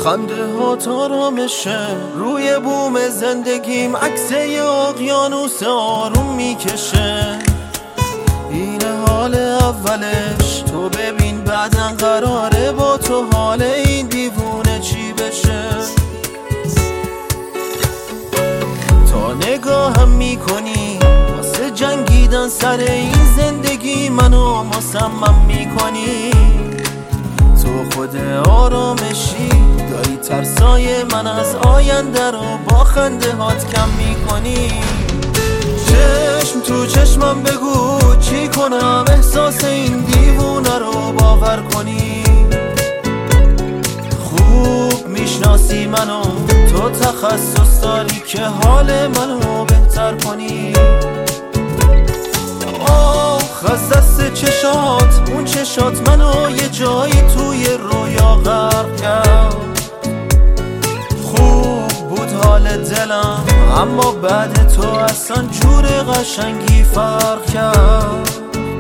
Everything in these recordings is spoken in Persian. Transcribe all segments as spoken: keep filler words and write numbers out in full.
خنده ها آرامشه، روی بوم زندگیم عکس یه اقیانوس آروم میکشه. اینه حال اولش، تو ببین بعدن قراره با تو حال این دیوونه چی بشه. تا نگاهم میکنی واسه جنگیدن سر این زندگی منو مصمم میکنی. تو خود آرامشی، داری ترسای من از آینده رو با خنده هات کم میکنی. چشم تو چشمم بگو چی کنم احساس این دیوونه رو باور کنی. خوب میشناسی منو، تو تخصص داری که حال منو بهتر کنی. آخ از دست چشات، اون چشات منو یه جایی توی رویا غرق کرد. خوب بود حال دلم، اما بعد تو اصلا جور قشنگی فرق کرد.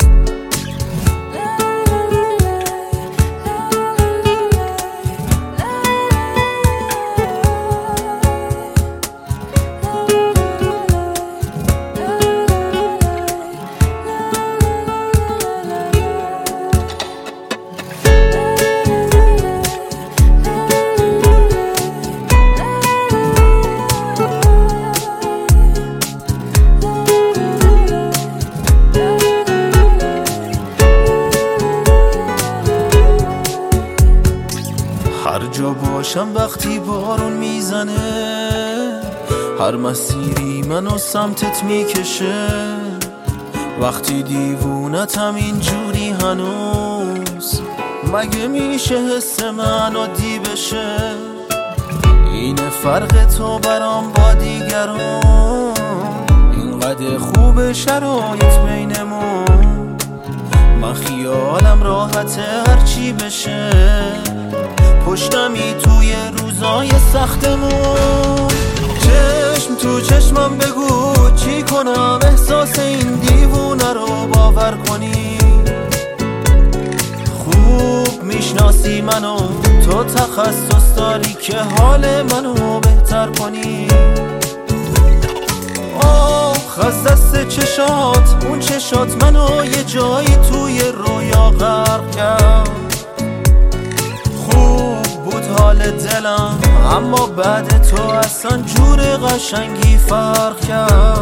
هر جا باشم وقتی بارون میزنه، هر مسیری منو سمتت میکشه. وقتی دیوونتم اینجوری هنوز، مگه میشه حس من عادی بشه؟ اینه فرق تو برام با دیگران، اینقدر خوب شرایط بینمون. من خیالم راحته هرچی بشه، پشتمی توی روزای سختمون. چشم تو چشمم بگو چی کنم احساس این دیوونه رو باور کنی. خوب میشناسی منو، تو تخصص داری که حال منو بهتر کنی. آخ از دست چشات، اون چشات منو یه جایی توی رویا غرق کرد. حال دلم، اما بعد تو اصلا جور قشنگی فرق کرد.